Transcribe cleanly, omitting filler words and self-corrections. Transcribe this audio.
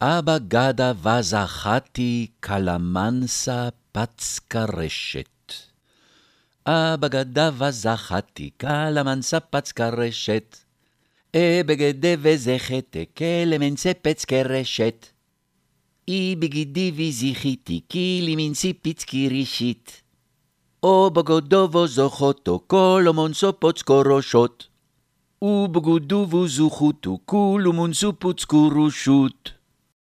אבא גדה וזחתי קלמנסה פצקרשת. אבא גדה וזחתי קלמנסה פצקרשת. בגדה וזכת קלמנסה פצקרשת. בגידי וזיחיתי קילימינסי פצקירישית. בגודו וזוכותו קולומונסו פוצקורושות. ובגודו וזוכותו קולומונסו פוצקורושות.